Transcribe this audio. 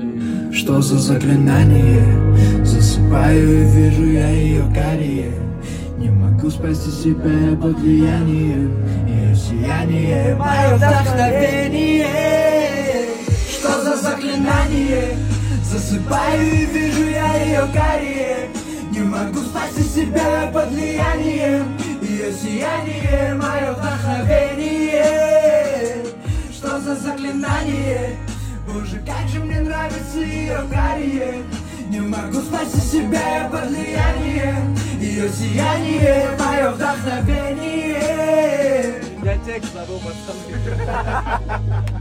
Что за заклинание? Засыпаю и вижу я ее карие. Не могу спасти себя под влиянием ее сияние, мое вдохновение. Что за заклинание? Засыпаю и вижу я ее карие. Не могу спасти себя под влиянием ее сияние, мое вдохновение. Что за заклинание? Боже, как же мне нравится ее карие. Не могу спасти себя под влиянием ее сияние, мое вдохновение. Я текст забыл, пацаны.